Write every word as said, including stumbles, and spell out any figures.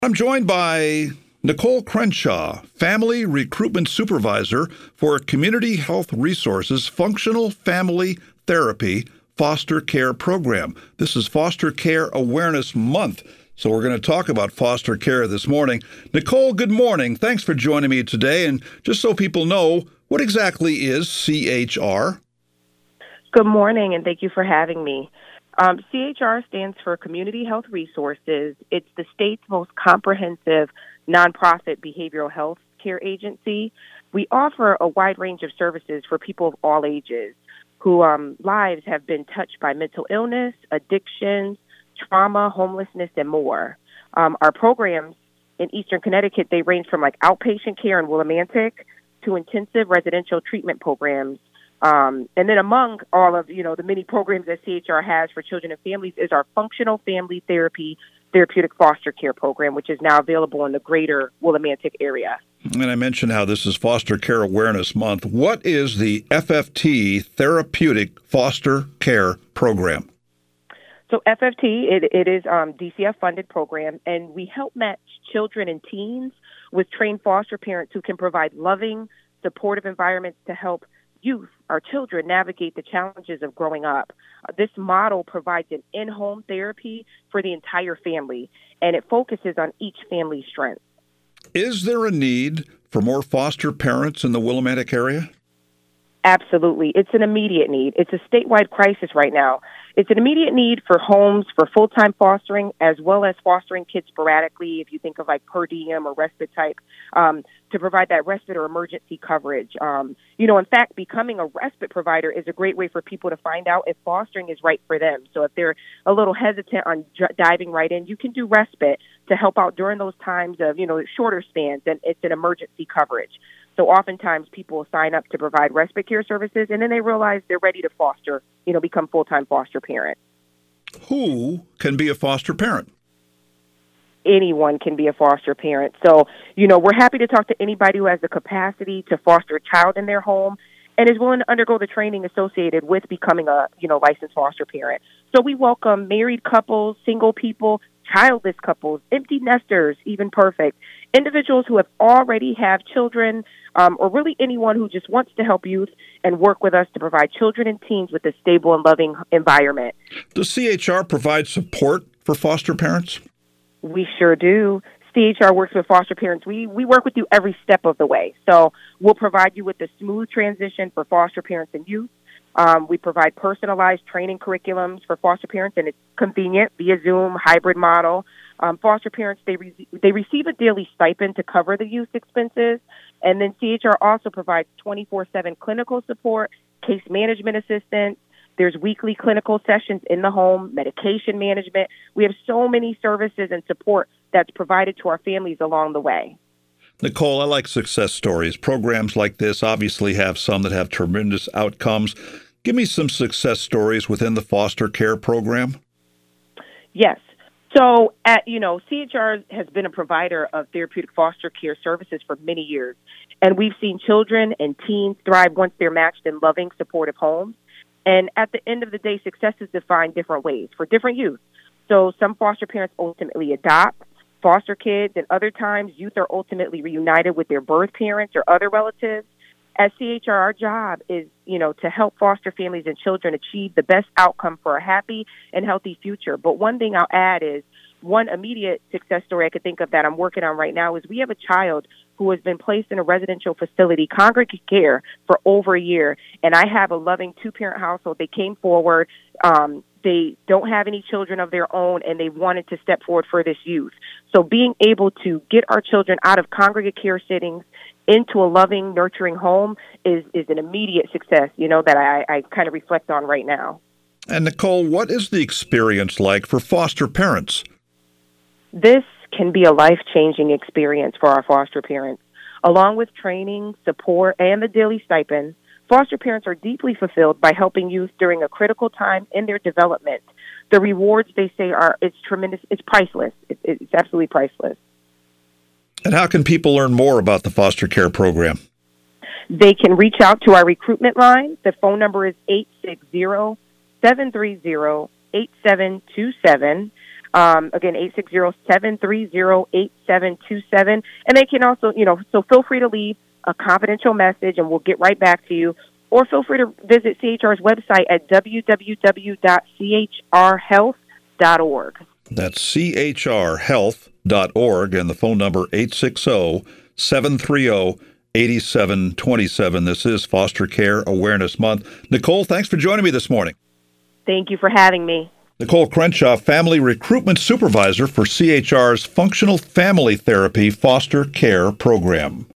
I'm joined by Nicole Crenshaw, Family Recruitment Supervisor for Community Health Resources Functional Family Therapy Foster Care Program. This is Foster Care Awareness Month, so we're going to talk about foster care this morning. Nicole, good morning. Thanks for joining me today. And just so people know, what exactly is C H R? Good morning, and thank you for having me. Um, C H R stands for Community Health Resources. It's the state's most comprehensive nonprofit behavioral health care agency. We offer a wide range of services for people of all ages whose um, lives have been touched by mental illness, addictions, trauma, homelessness, and more. Um, our programs in Eastern Connecticut, they range from like outpatient care in Willimantic to intensive residential treatment programs. Um, and then among all of, you know, the many programs that C H R has for children and families is our Functional Family Therapy Therapeutic Foster Care Program, which is now available in the greater Willimantic area. And I mentioned how this is Foster Care Awareness Month. What is the F F T Therapeutic Foster Care Program? So F F T, it, it is um, D C F-funded program, and we help match children and teens with trained foster parents who can provide loving, supportive environments to help youth, our children, navigate the challenges of growing up. Uh, this model provides an in-home therapy for the entire family, and it focuses on each family's strengths. Is there a need for more foster parents in the Willimantic area? Absolutely. It's an immediate need. It's a statewide crisis right now. It's an immediate need for homes for full-time fostering as well as fostering kids sporadically, if you think of like per diem or respite type, um, to provide that respite or emergency coverage. Um, you know, in fact, becoming a respite provider is a great way for people to find out if fostering is right for them. So if they're a little hesitant on j- diving right in, you can do respite to help out during those times of, you know, shorter spans, and it's an emergency coverage. So oftentimes people will sign up to provide respite care services, and then they realize they're ready to foster, you know, become full-time foster parents. Who can be a foster parent? Anyone can be a foster parent. So, you know, we're happy to talk to anybody who has the capacity to foster a child in their home and is willing to undergo the training associated with becoming a, you know, licensed foster parent. So we welcome married couples, single people, childless couples, empty nesters, even perfect, individuals who have already have children, um, or really anyone who just wants to help youth and work with us to provide children and teens with a stable and loving environment. Does C H R provide support for foster parents? We sure do. C H R works with foster parents. We we work with you every step of the way. So we'll provide you with a smooth transition for foster parents and youth. Um, we provide personalized training curriculums for foster parents, and it's convenient via Zoom, hybrid model. Um, foster parents, they re- they receive a daily stipend to cover the youth expenses, and then C H R also provides twenty-four seven clinical support, case management assistance. There's weekly clinical sessions in the home, medication management. We have so many services and support that's provided to our families along the way. Nicole, I like success stories. Programs like this obviously have some that have tremendous outcomes. Give me some success stories within the foster care program. Yes. So, at, you know, C H R has been a provider of therapeutic foster care services for many years, and we've seen children and teens thrive once they're matched in loving, supportive homes. And at the end of the day, success is defined different ways for different youth. So some foster parents ultimately adopt foster kids, and other times youth are ultimately reunited with their birth parents or other relatives. At C H R, our job is, you know, to help foster families and children achieve the best outcome for a happy and healthy future. But one thing I'll add is one immediate success story I could think of that I'm working on right now is we have a child who has been placed in a residential facility, congregate care, for over a year. And I have a loving two-parent household. They came forward. Um, they don't have any children of their own, and they wanted to step forward for this youth. So being able to get our children out of congregate care settings into a loving, nurturing home is, is an immediate success, you know, that I, I kind of reflect on right now. And Nicole, what is the experience like for foster parents? This can be a life-changing experience for our foster parents. Along with training, support, and the daily stipend, foster parents are deeply fulfilled by helping youth during a critical time in their development. The rewards, they say, are it's tremendous. It's priceless. It, it's absolutely priceless. And how can people learn more about the foster care program? They can reach out to our recruitment line. The phone number is eight six zero, seven three zero, eight seven two seven. Um, again, eight six zero, seven three zero, eight seven two seven. And they can also, you know, so feel free to leave a confidential message and we'll get right back to you. Or feel free to visit C H R's website at w w w dot c h r health dot org. That's c h r health dot org, and the phone number eight six zero, seven three zero, eight seven two seven. This is Foster Care Awareness Month. Nicole, thanks for joining me this morning. Thank you for having me. Nicole Crenshaw, Family Recruitment Supervisor for C H R's Functional Family Therapy Foster Care Program.